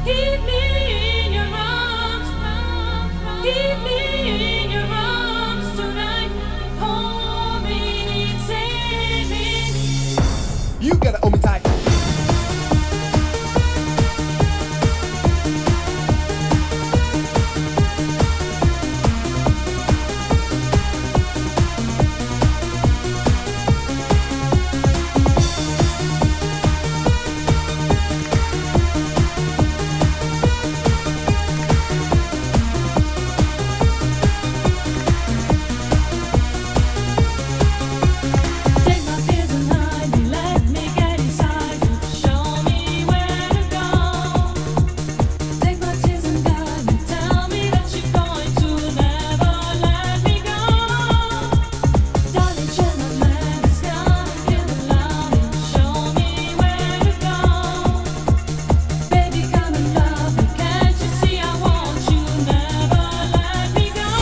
Keep me in your arms. Keep me in your arms tonight. Hold me, save me. You gotta hold me tight. Take my fears and hide me. Let me get inside you. Show me where to go. Take my tears and guide me. Tell me that you're going to never let me go. Darling, shed my madness. Come feel the love. Show me where to go. Baby, come and love me. Can't you see I want you? Never let me go.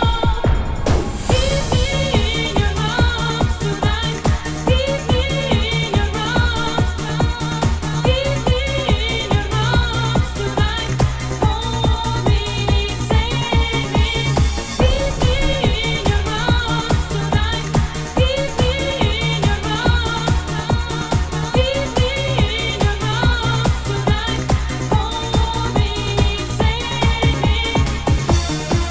Keep me in your arms tonight. Keep me in your arms. Keep me in your arms tonight. Hold me, save me. Keep me in your arms tonight. Keep me in your arms. Keep me in your arms tonight. Hold me, save me.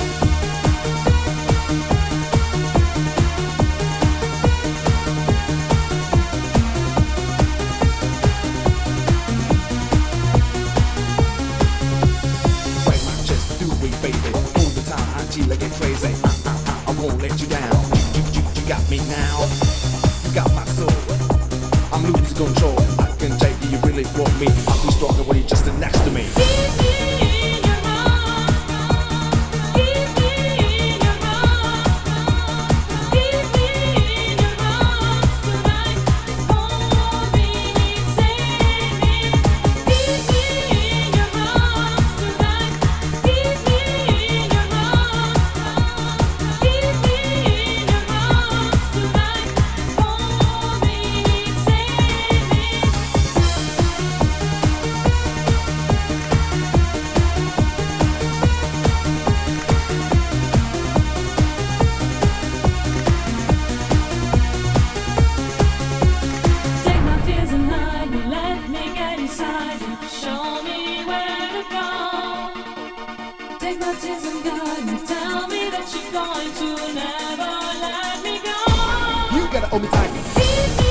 Break my chest, do it, baby. All the time until I get crazy. I won't let you down. You got me now. You got my soul. I'm losing control. I can take it, you really want me. I'll be stronger when you're just next to me. Keep me in your arms. Keep me in your arms. Keep me in your arms tonight. Hold me, save me. Keep me in your arms tonight. Keep me in your arms. Keep me in your arms tonight. Hold me, save me. Take my fears and hide me. Let me get inside you. Show me where to go. Take my tears and guide me. Tell me that you're going to never let me go. You gotta hold me tight. Keep me